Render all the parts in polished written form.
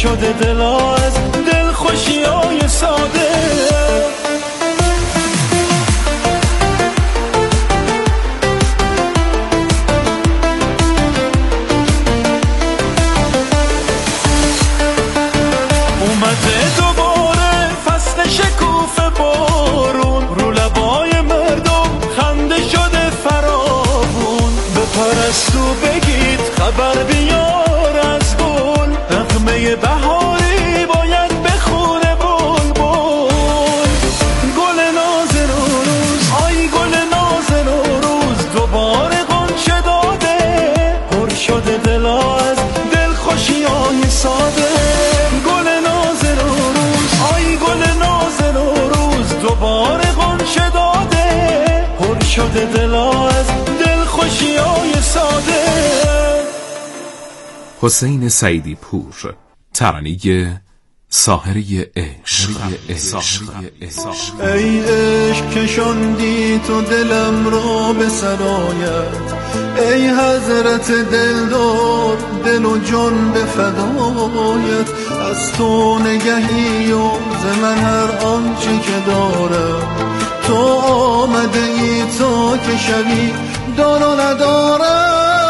شده دلا از دل خوشیای ساده. اومده دوباره فصل شکوفه بارون، رو لبای مردم خنده شده فراوون. به پرستو بگید خبر بیار از گل، نغمه بهاری باید بخونه بلبل. گل ناز نوروز، آی گل ناز نوروز، دوباره غنچه داده، پر شده دلا از دل خوشیای ساده. دوباره غنچه داده، پر شده دلا از دل خوشیای ساده. حسین سعیدی پور، ترانه ساحره عشق. ای عشق کشاندی تو دلم را به سرایت، ای حضرت دلدار دل و جان به فدایت. از تو نگهی و ز من هر آنچه که دارم، تو آمده ای تا که شوی دار و ندارم.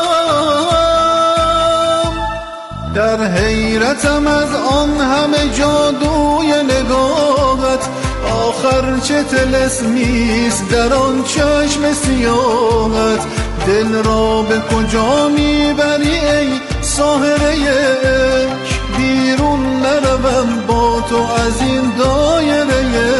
در حیرتم از آن همه جادوی نگاهت، آخر چه طلسمیست در آن چشم سیاهت. دل را به کجا میبری ای ساحره عشق، بیرون نروم با تو از این دایره.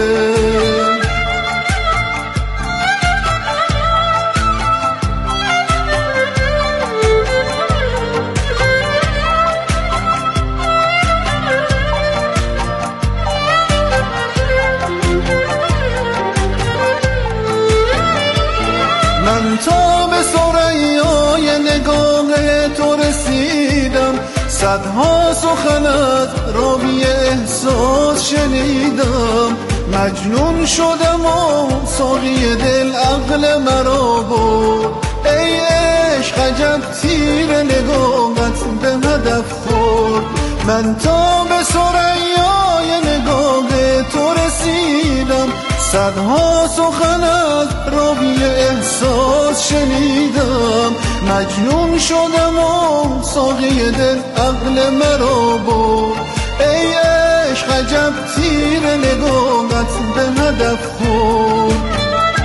من تا به ثریای نگاه تو رسیدم، صدها سخنت راوی احساس شنیدم. مجنون شدم و ساقی دل عقل مرا برد، ای عشق عجب تیر نگاهت به هدف خورد. من تا به ثریای نگاه تو رسیدم، صدها سخنت راوی احساس شنیدم. مجنون شدم و ساقی دل عقل مرا برد، ای عشق عجب تیر نگاهت به هدف خورد.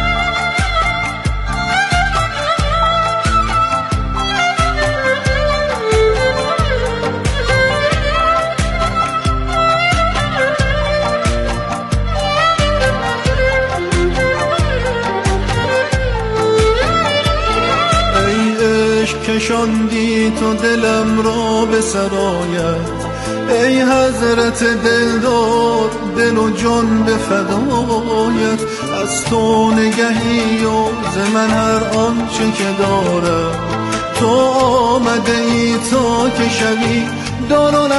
کشاندی تو دلم را به سرایت، ای حضرت دلدار دل و جان به فدایت. از تو نگهی و ز من هر آنچه که دارم، تو آمده ای تا که شوی دار و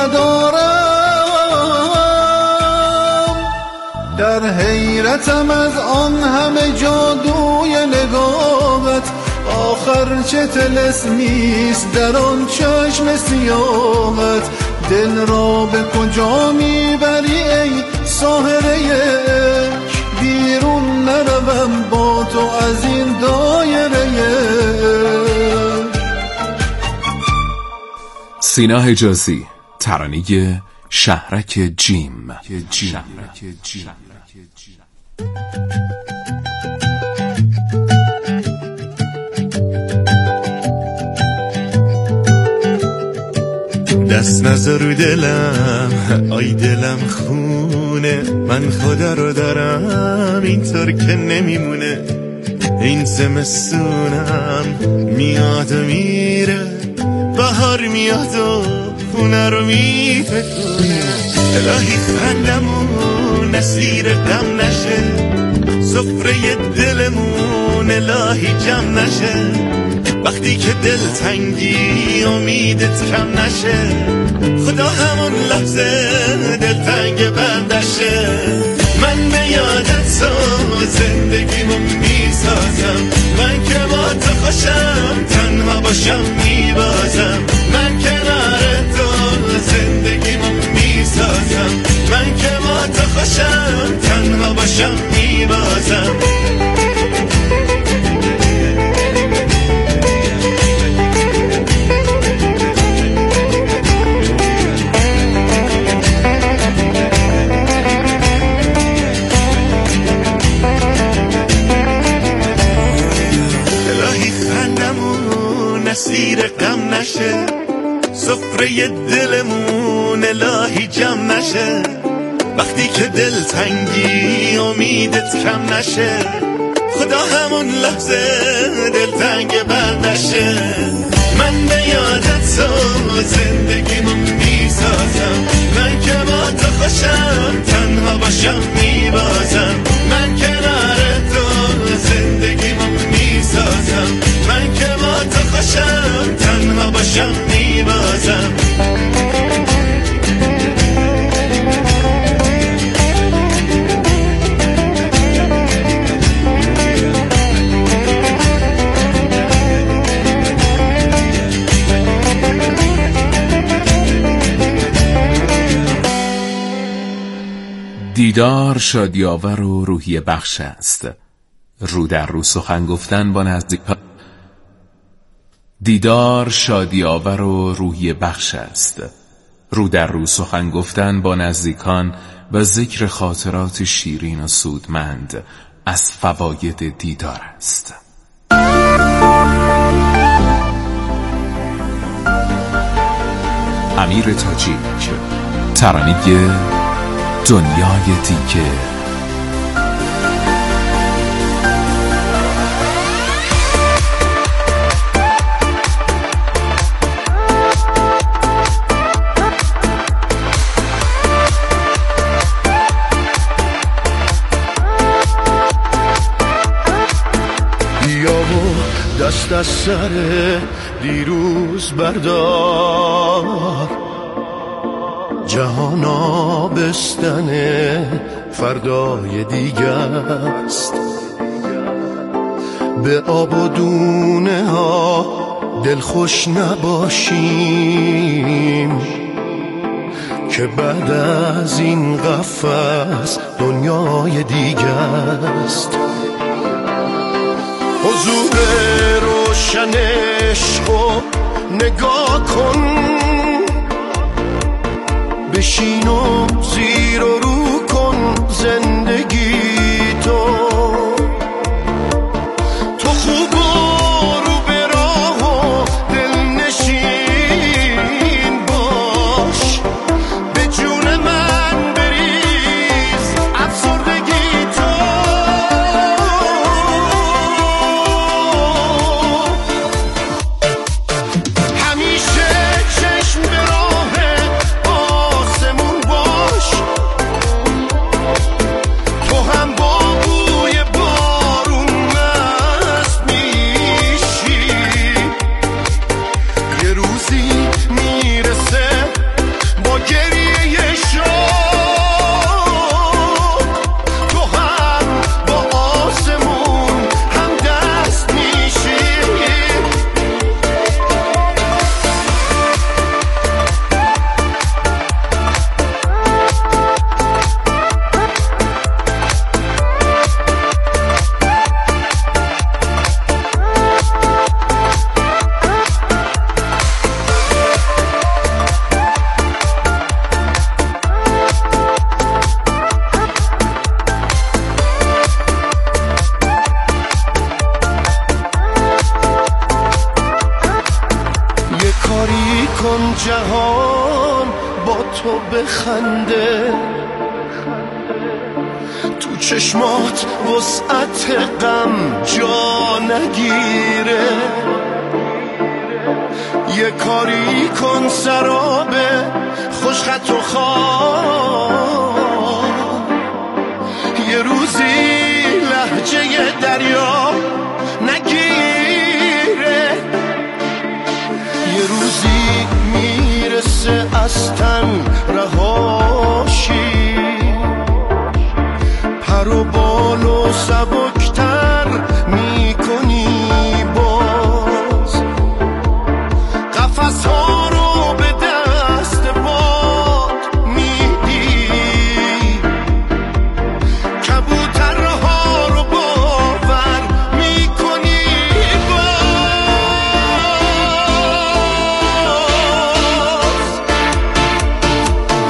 ندارم. در حیرتم از آن همه جادوی نگاهت، آخر چه طلسمیست در آن چشم سیاهت. دل را به کجا میبری ای ساحره عشق، بیرون نروم با تو از این دایره. سینا حجازی، ترانه شهرک جیم. دست نذار دلم، آی دلم خونه، من خدا رو دارم اینطور که نمیمونه. این زمستونم میاد و میره، بهار میاد و خونه رو میتکونه. الهی خندمون اسیر غم نشه، سفره دلمون الهی جمع نشه. وقتی که دل تنگی امیدت کم نشه، خدا همون لحظه دل تنگ بندشه. من به یادت تو زندگیمو میسازم، من که با تو خوشم تنها باشم میبازم. من کنار تو زندگیمو قطره دلمون الهی جمع نشه، وقتی که دلتنگی امیدت کم نشه، خدا همون لحظه دلتنگ بر نشه. من به یادت تو زندگیمو میسازم، من که با تو خوشم تنها باشم میبازم. من کنار تو زندگیمو میسازم، من که با تو خوشم تنها باشم میبازم. دیدار شادی‌آور و روحیه بخش است. رو در رو سخن گفتن با نزدیکان. دیدار شادی‌آور و روحیه بخش است. رو در رو سخن گفتن با نزدیکان و ذکر خاطرات شیرین و سودمند از فواید دیدار است. امیر تاجیک، ترانه دنیای دیگه. بیا و دست از سر دیروز بردار، جهان آبستن فردای دیگه است. به آب و دونه ها دلخوش نباشیم که بعد از این قفس دنیای دیگه است. حضور روشن عشقو نگاه کن، بشین و زیر و رو کن زندگی تو خوب و رو به راه و دلنشین باش، به جون من بریز افسردگی تو. همیشه چشم به راه آسمون باش، تو هم با بوی بارون مست میشی. یه روزی میرسه با گریه شوق، تو هم با آسمون هم دست میشی. یه کاری کن جهان با تو بخنده، تو چشمات وسعت غم جا نگیره. یه کاری کن سراب خوشخط و خواب، یه روزی لهجه دریا نگیره. یه روزی میرسه از تن رهاشی، پر و بال و سبکتر میکنی باز، قفس ها رو به دست باد میدی، کبوترها رو باور میکنی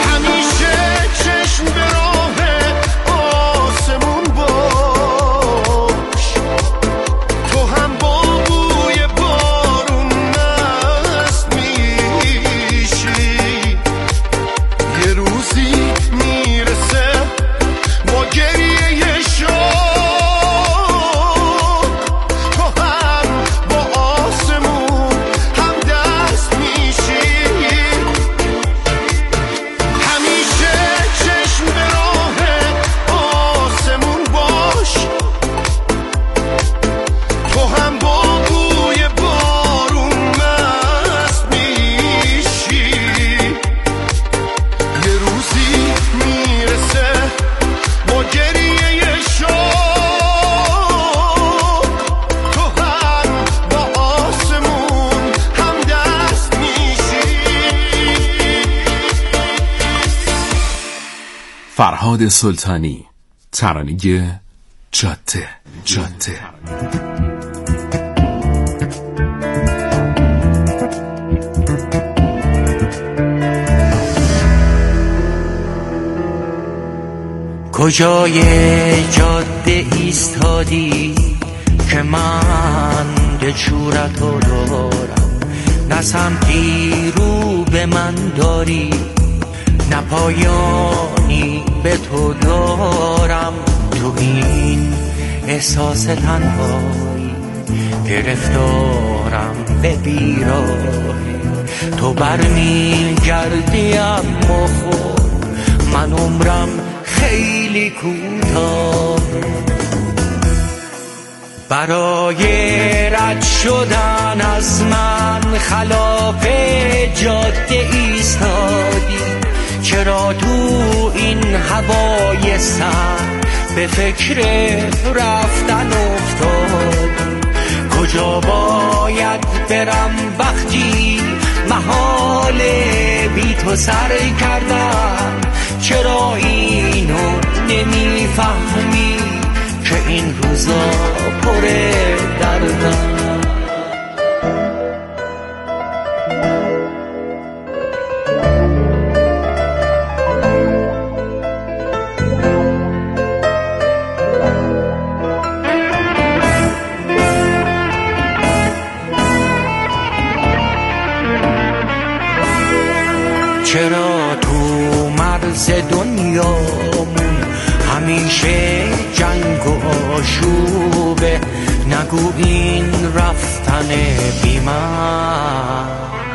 همیشه چشم به راه آسمون باش، فرهاد سلطانی، ترانه جاده. کجای جاده ایستادی که من دلشورتو دارم، نه سمتی رو به من داری، نه پایانی به تو دارم. تو این احساس تنهایی گرفتارم به بیراهی، تو برمیگردی اما خود من عمرم خیلی کوتاه. برای رد شدن از من خلاف جاده ایستادی، چرا تو این هوای سرد به فکر رفتن افتادی؟ کجا باید برم وقتی محال بی تو سر کردم؟ چرا اینو نمیفهمی که این روزا پر دردم؟ چرا تو مرز دنیامون همیشه جنگ و آشوبه؟ نگو این رفتن بی من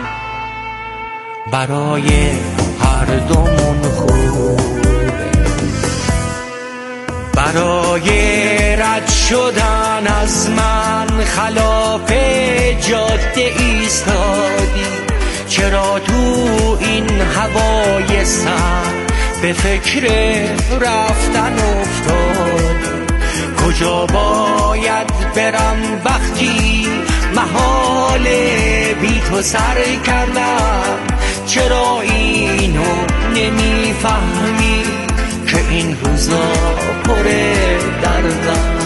برای هر دومون خوبه. برای رد شدن از من خلاف جاده ایستادی، چرا تو این هوای سرد به فکر رفتن افتادی؟ کجا باید برم وقتی محال بی تو سر کردم؟ چرا اینو نمیفهمی که این روزا پر دردم؟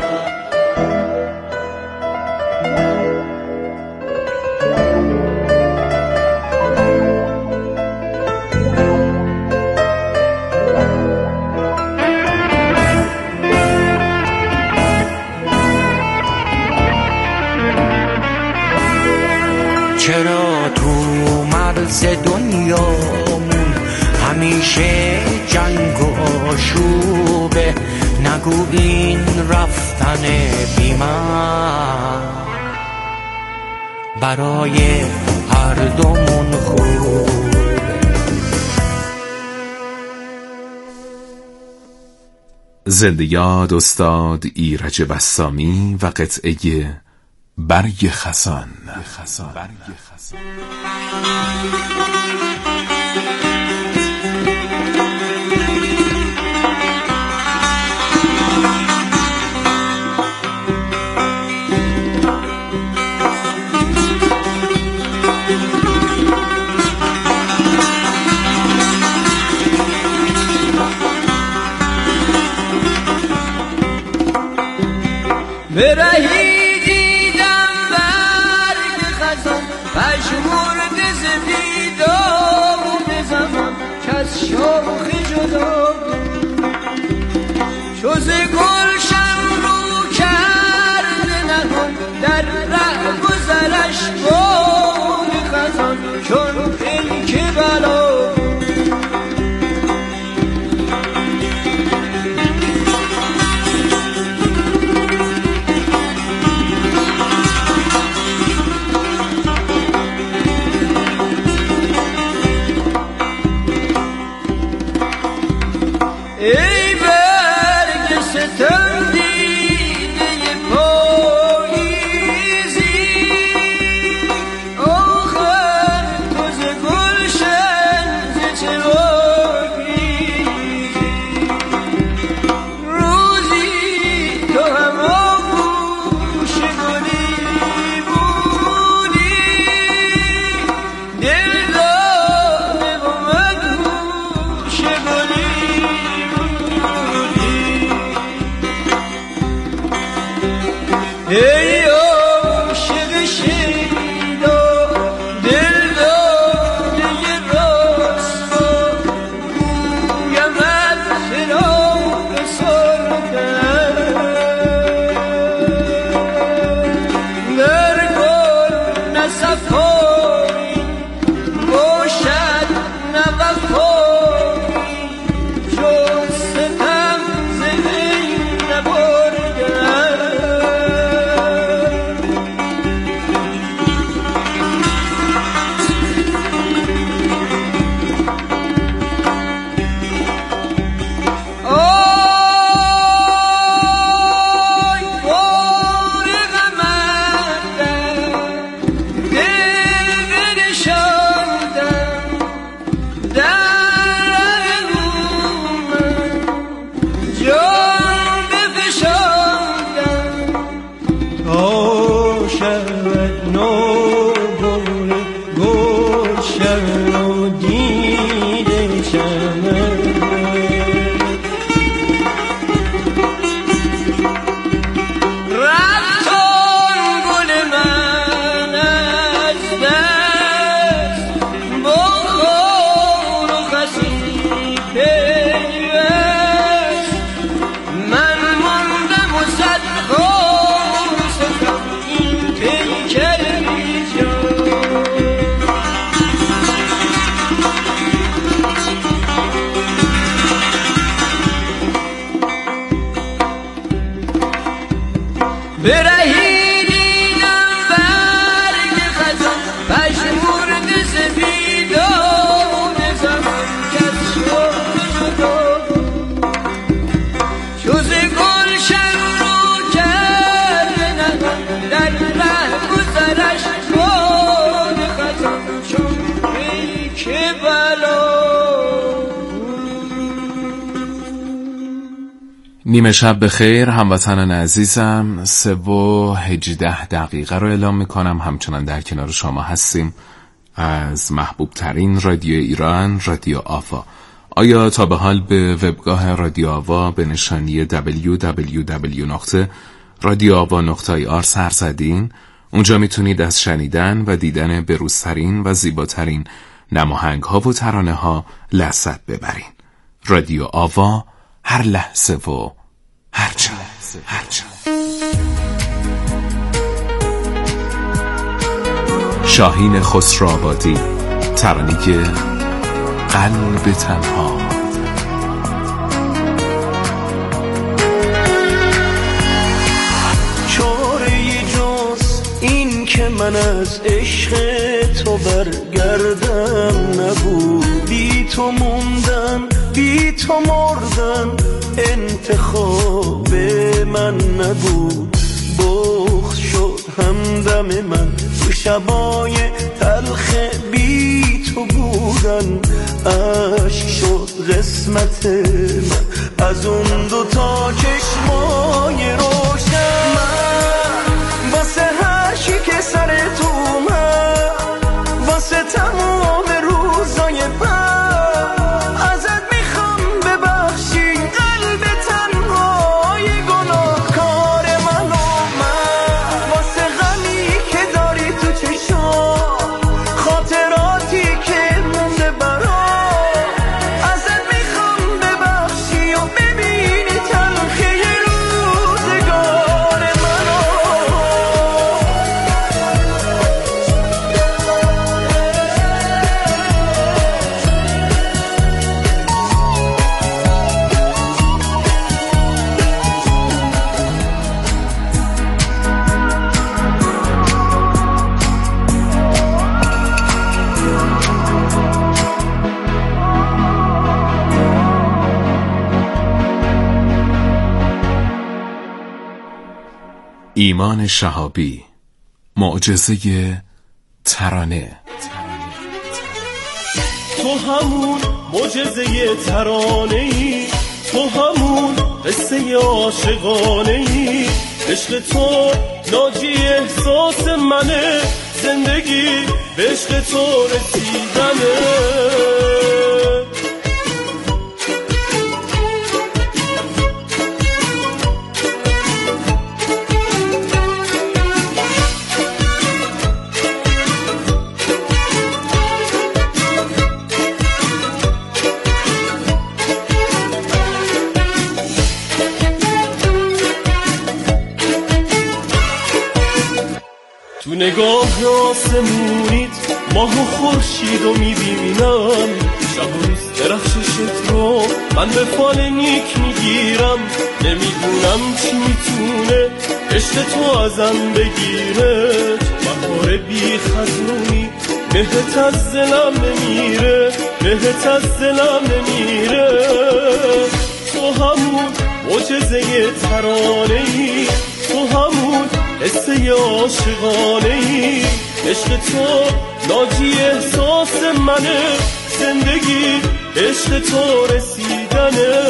چرا تو مرز دنیامون همیشه جنگ و آشوبه؟ نگو این رفتن بی من برای هر دومون خوبه. زنده یاد استاد ایرج بسامی و قطعه برگ خزان. برهی دیدم برگ خزان پژمرده ز بیداد زمان، کز شاخ جدا چو ز گلشن رو کرده نهان، در ره گذرش باد خزان چون پیک بلا. برهیدینم برگ خزان پشمورد سپیدان زمان کس شد جدا جز گلشن رو کرده نهان در ره گذرش باد خزان چون پیک بلا. نیمه شب بخیر هموطنان عزیزم. 3:18 رو اعلام میکنم. همچنان در کنار شما هستیم از محبوب ترین رادیو ایران، رادیو آوا. آیا تا به حال به وبگاه رادیو آوا به نشانی www.radioava.ir سر زدین؟ اونجا میتونید از شنیدن و دیدن بروزترین و زیباترین نماهنگ ها و ترانه ها لذت ببرین. رادیو آوا، هر لحظه و هر جا. شاهین خسروآبادی، ترانه قلب تنها. چاره‌ای جز این که من از عشق تو برگردم نبود، بی تو موندن بی تو مردن انتخاب من نبود. بغض شد همدم من تو شبای تلخ بی تو بودن، عشق شد قسمت من از اون دوتا چشمای روشن. من واسه هر چی که سر تو من، واسه تمام روزای ایمان شهابی، معجزه ترانه. تو همون معجزه ترانه‌ای، تو همون قصه عاشقانه‌ای، عشق تو ناجی احساس منه، زندگی به عشق تو رسیدنه. تو نگاه آسمونیت ماه و خورشید رو میبینم، شب و روز درخششت رو من به فال نیک میگیرم. نمیدونم چی میتونه عشق تو ازم بگیره، بهار بی خزونی مهرت از دلم نمیره، مهرت از دلم نمیره. تو همون معجزه ترانه‌ای، تو همون قصه عاشقانه‌ای، عشق تو ناجی احساس منه، زندگی عشق تو رسیدنه.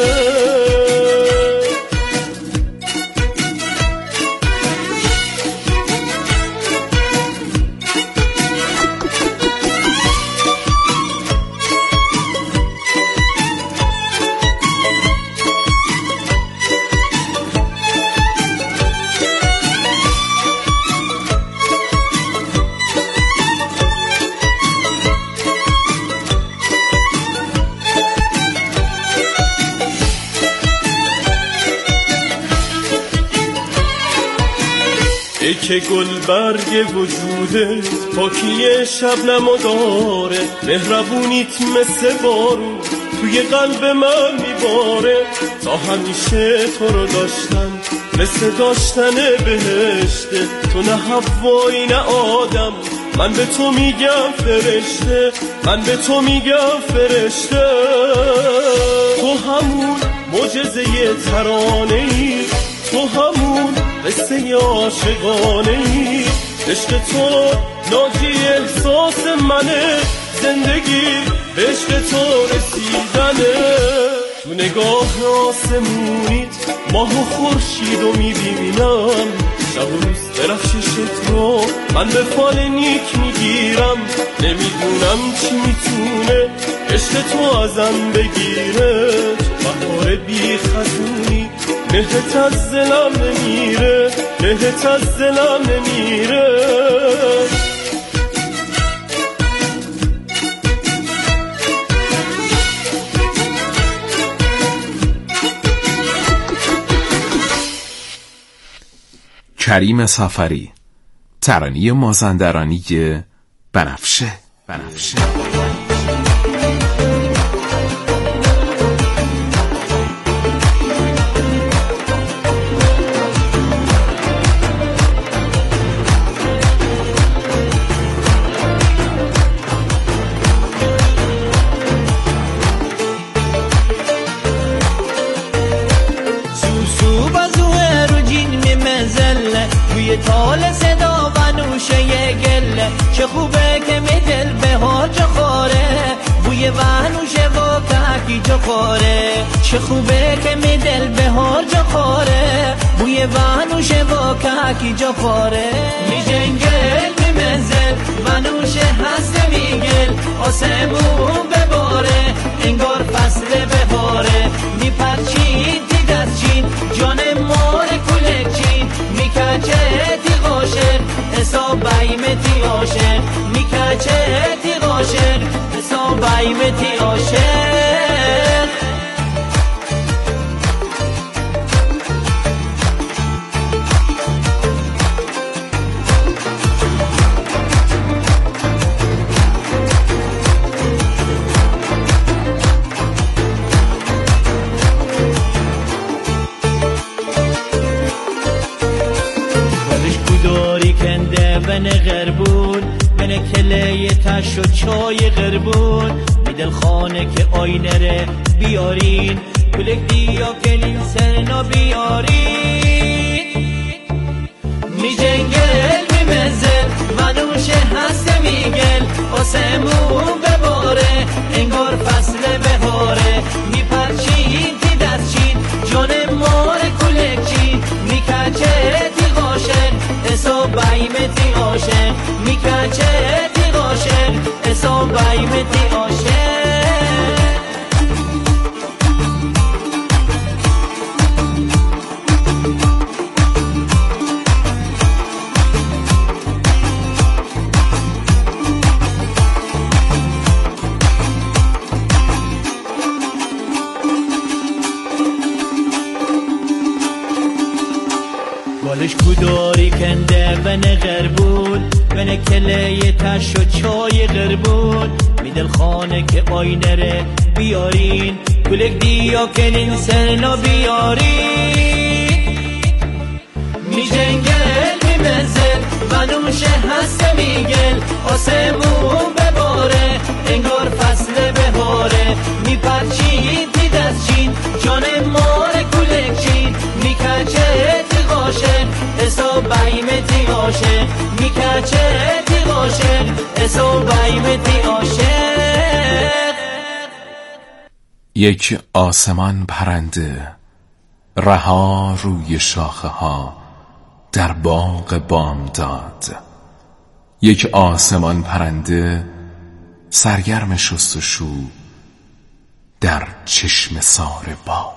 ای که گل برگ وجودت پاکی شبنمو داره، مهربونیت مثل بارون توی قلب من میباره. تا همیشه تو رو داشتم مثل داشتن بهشته. تو نه حوایی نه آدم، من به تو میگم فرشته، من به تو میگم فرشته. تو همون معجزه ترانه‌ای، تو همون قصه عاشقانه‌ای. عشق تو ناجی احساس منه، زندگی به عشق تو رسیدنه. تو نگاه آسمونیت ماه و خورشیدو میبینم، شب و روز درخشش تو من به فال نیک میگیرم. نمیدونم چی میتونه عشق تو ازم بگیره. بهار بی خزونی مهرت از دلم نمیره، مهرت از دلم نمیره. کریم سفری، ترانه مازندرانی بنفشه. تال صدا و نوشه گله، چه خوبه که می دل به ها جا خوره. بوی ونوشه و کهکی جا خوره، چه خوبه که می دل به ها جا خوره. بوی ونوشه و کهکی جا خوره. می جنگل می منزل ونوشه هست میگل، آسمون بباره انگار فصل بهاره. می پرچین تی دستچین جان مار کلکچین، می کچه تی غاشر حساب بایمتی آشر. می کچه تی غاشر حساب بایمتی آشر. بن غربون بن کله تش و چای غربون، میدل خانه که آینره بیارین، کلک دیا کلین سرنا بیارین. می جنگل می مزل منوشه هست میگل، آسمون بباره انگار فصل بهاره. می پرچین تی دستچین جان مار کلکچین، می کچه تی غاشن حساب بایمتی آشن. می کچه تی غاشن حساب بایمتی آشن. بالش کوداری کنده بن غربون، بن کله تش و چای غربون، میدل خانه که آینره بیارین، کلک دیا کلین سرنا بیارین. می جنگل می منزل ونوشه هست میگل، آسمون بباره انگار فصل بهاره. می پرچین تی دستچین جان مار کلکچین، می کچه تی غاشن حساب بایمتی آشن. می کچه تی غاشن حساب بایمتی آشن. یک آسمان پرنده رها روی شاخه ها در باغ بامداد. یک آسمان پرنده سرگرم شستشو در چشم سار باد.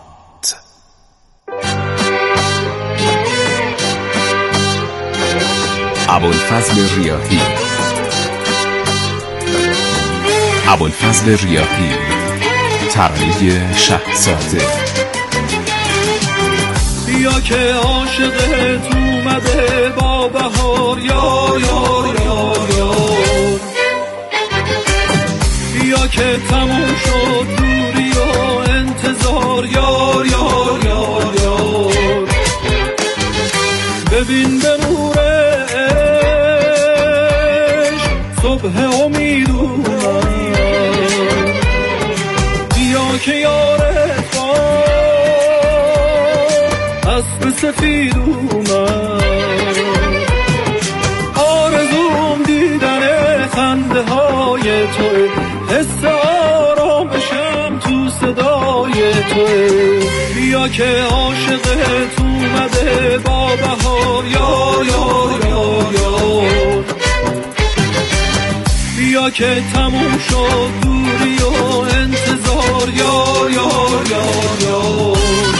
ابوالفضل ریاحی. ابوالفضل ریاحی، ترانه شهزاده. بیا که عاشقت اومده با بهار یار یار یار یار. بیا که تموم شد دوری و انتظار یار یار یار یار. که یارت با اسب سفید اومد، آرزوم دیدن خنده های توه، حس آرامشم تو صدای توه. بیا که عاشقت اومده با بهار، یار یار یار یار. بیا که تموم شد دوری و انتظار، یار یار یار یار.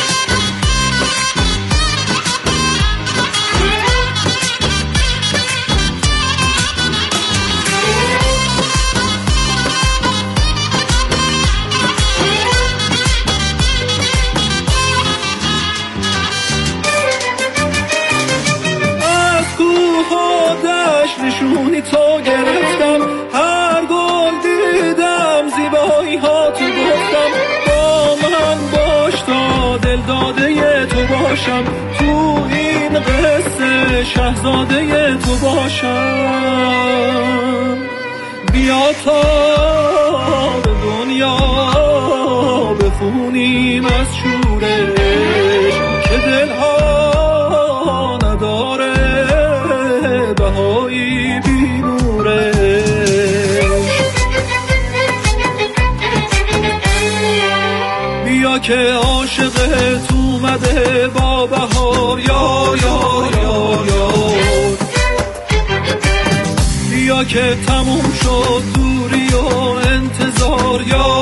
نشونی تو گرفتم، هر گل دیدم زیبایی ها تو گفتم. با من باش تا دل داده تو باشم، تو این قصه شهزاده تو باشم. بیا تا به دنیا بخونیم از شورش که دلها نداره بهایی بی نورش. بیا که عاشقت اومده با بهار، یار یار یار یار. بیا که تموم شد دوری و انتظار، یار